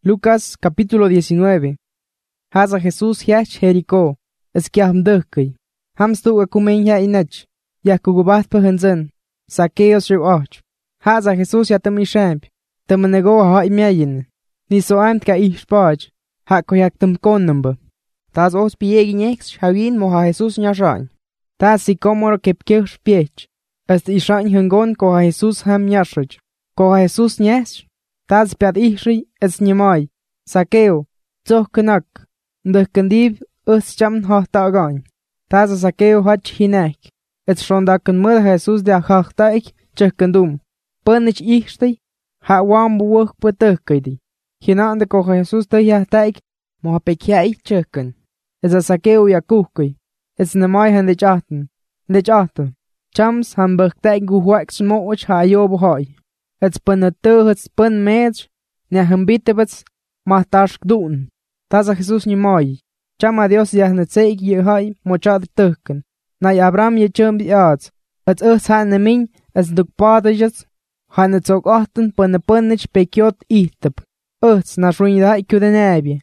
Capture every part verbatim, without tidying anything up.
Lucas capítulo diecinueve. Haza Jesús hiach Jericó, es kiam dukki. Hamstu akumen ya inach, ya kugubat pahanzen, saqueos riwach. Haza Jesús ya tami shamp, tamanego ha imiayin. Ni so amt ka ihspaj, ha koyak tum konumba. Tas os piegin ex, havin moha Jesús nyashan. Tas si komoro kepkirch piech, es ishan hungon koha Jesús ham nyashrich. Koha Jesús nyash, tas piat ihri es nyamai, saqueo, tzoh kanak, nduk kandib us cham ha tagan. Tas a saqueo hach hinek, et shrondakan mud Jesús de achachtaik chukandum. Punich ihri, ha wam buwuk putukidi. Hinande koha Jesús te yahtaik, moha pekiai chukan. Es a saqueo yakukui, es namai han de chaten, de chaten. Chams han buktaik guhuaks moch ha yobo hoi. Het punatu het pun mej, ne han bitebets, mahtash doen. Tas a Jesús ni moi. Chama Dios yah netzeik ye hai mochad tukken. Nai Abraham ye chum bi ads. Het us han ne min, es duk padajets, han het ook achten punne punnich pekiot ihtep. Us na shruinida iku de nebi.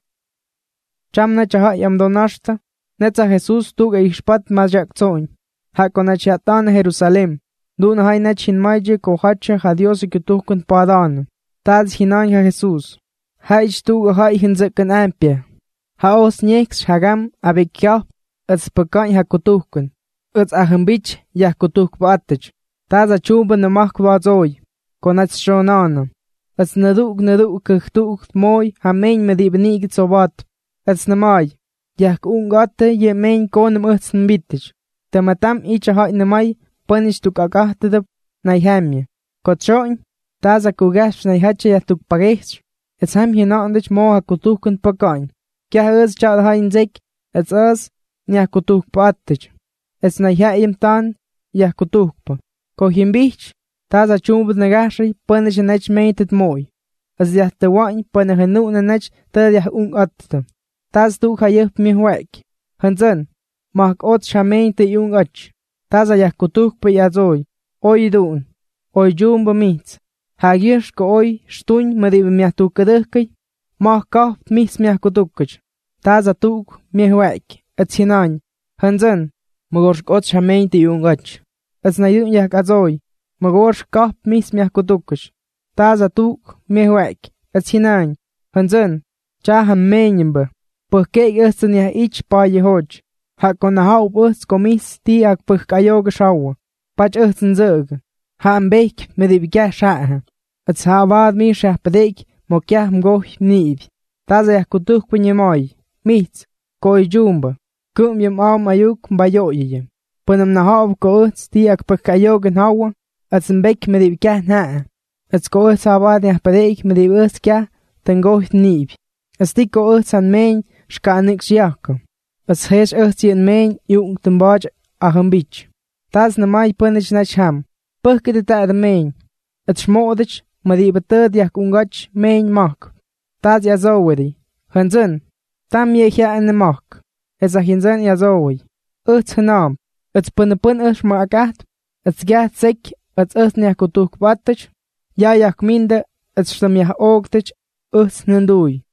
Cham na chaha yam donashta, netza Jesús tuga ishpat mazjak zoin. Ha konachatan Jerusalem. Dun hai na chin maije kohacha ha Dios ikutukun padan. Taz hinan ha Jesús. Ha ich tuga hai hinzekan ampia. Ha os nyeks hagam abekyap, ets pekan ha kutukun. Ets ahambich yah kutuk patich. Taz a chuba na makwadzoy. Konach shonana. Ets naduk naduk kuchtuk moy ha mein medibnigit sobat. Ets namai. Yah kungate ye mein konem ets nbitich. Tamatam icha hai namai. Punish tuk agahtedab na hamje. Kotchoin, tas a kugash na hache ya tuk parechts, ets ham hinandich mo ha kutukun pakain. Kya uz chad ha inzek, ets uz nya kutuk patich. Ets na haim tan ya kutukpa. Ko himbich, tas a chumbud nagashi punish nech meitet moi. As ya te wain punne henu na nech tad ya un atta. Tas tuk ha yup mi wek. Hanzen, mak ot shameinte yung ach. Taza yah kutuk pe yazoi, oi dun, oi jumba mitz. Hagish ko oi shtuin medib miah tukadukkai, mah kaf mis miah kutukaj. Taza tuk miah wek, et hinan, hanzen, magorsh kot shameinte yungach. Et na yun yah kazoi, magorsh kaf mis miah kutukaj. Taza tuk miah wek, et hinan, hanzen, chahan menyimba, pukkeik esten yah ich pa yehoj. Ha kon na haup us komis ti ak puk kayoga shawa. Pach usten zug. Ha am beek med ib gya shaha. Ats ha wad mi shah padek mo kya mgoh nib. Taza yak kutuk punyamoi. Mitz. Koi jumba. Kum yam am ayuk mbayoye. Punam na haup ko us ti ak puk kayoga hawa. Ats mbek med ib gya na. Ats ko us ha wad yak padek med ib us kya tengoh nib. Ats ti ko us an mein shkanik shiaka. As hesh earth in main yung tumbaj aham beach. Tas na mai punich na cham. Purke de ta the main. At schmodich, madi beterd yak ungach main mak. Tas ya zowedi. Hanzen. Tam ye hia in the mak. Es a hinzen ya zowi. Earth hanam. It's pun pun earth magat. It's gat sek. It's earth nya kutuk batich. Ya yak minde. It's stam ya ogtich. Earth nandui.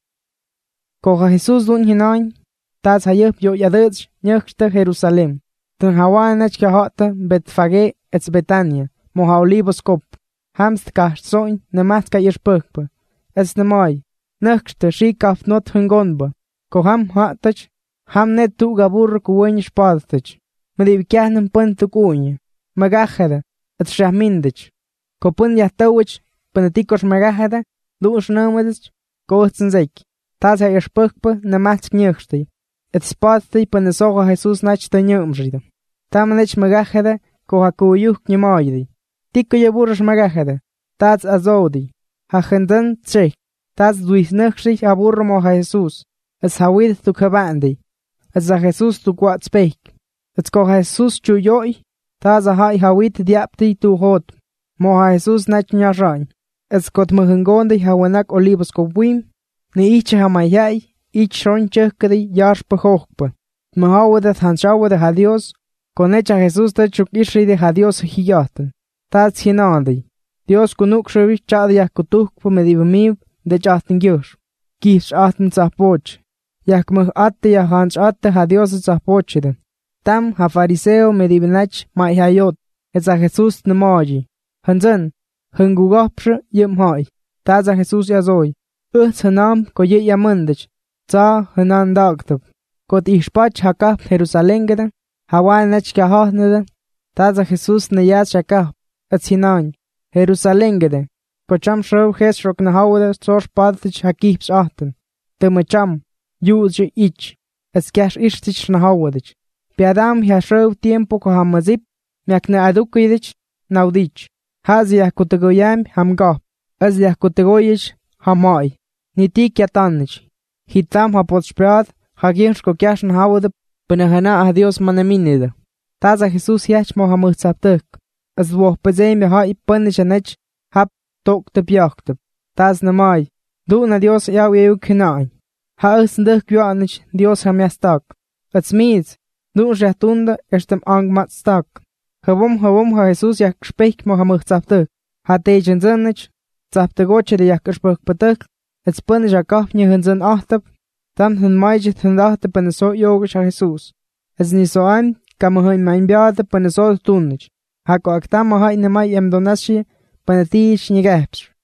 Koha Jesus dun hinan. Tas hayup yo yadech nyuchte Jerusalem. Ten hawanach kahota betfage ets Betania, moha olivos kop. Hamst kachtsoin ne matka yerspukpa. Es ne mai. Nuchte shikaf not hungonba. Ko ham hatach, ham net tu gabur kuwen spadtach. Medib kahnem puntu kunya. Magachada, et shahmindich. Ko pun yahtawich, punatikos magachada, duus nomadich, kohtsenzek. Tas hayerspukpa ne matk nyuchte. Et spatty pan soga Jesús nach tanyumrida. Tamnech magachada ko hakuyuk nymaydi. Tikko yabursh magachada. Tats azodi. Ha gendan tsek. Tats duisnachsich abur mo Jesús. Es hawid tu kabandi. Es a Jesús tu kwat spek. Et ko Jesús chu yoi. Tas a hai hawid diapti tu hot. Mo Jesús nach nyashan. Es kot mahangondi hawanak olivos ko wim. Ni ichi hamayai. Ich schon chukri yars pahokpa. Mahawa dat hanshawa de hadios, con echa Jesús de chukishri de hadios hiyaten. Tats hinandi. Dios kunuk shri chad yak kutuk po medibamib de chatin gyush. Kihsh ahten tzahpoch. Yak mah atte ya hanch atte ha Dios tzahpochiden. Tam ha fariseo medibinach ma ihayot. Etza Jesús nemoji. Hansen. Hengugopsche yem hoi. Taza Jesús yazoi. Uts hanam ko ye yamundich. Tza hanan dagtab. Kot ihspach hakap Jerusalem geden. Hawan nach kahohneden. Taza Jesús ne yaz shakap. Ets hinan. Jerusalem geden. Kocham shrew hes rok na haude zor spadtich hakips achten. Temacham. Yuzi ich. Ets kash ishtich na haudich. Piadam ha shrew tiempo ko hamazip. Miak na adukidich. Naudich. Hazi yakutegoyam hamgap. Az yakutegoyich hamai. Nitik yatanich. Hitam hapotspad. Hagiensh ko kash na haude. Penahana a Dios manaminida. Taza Jesús yach mo hamutzaptek. Az woh pezem ha ipanish anech. Hap tok te pyachtep. Taz na mai. Du na Dios yaw eu kinai. Ha usndek yuanich Dios hamiastak. Ats miz. Du jahtunda estem angmatstak. Hawum hawum ha Jesús yak spek mo hamutzaptek. Ha tejen zanich. Zaptegoche de yak spek patek. Ats panish akaf nye hunzan achtep. Tam hun maijit hun dachte pan so yogish ha Jesús. Az ni so am kam hun mein biade pan so tunich. Ha ko aktam ha in mai em donashi pan tiich ni gaps.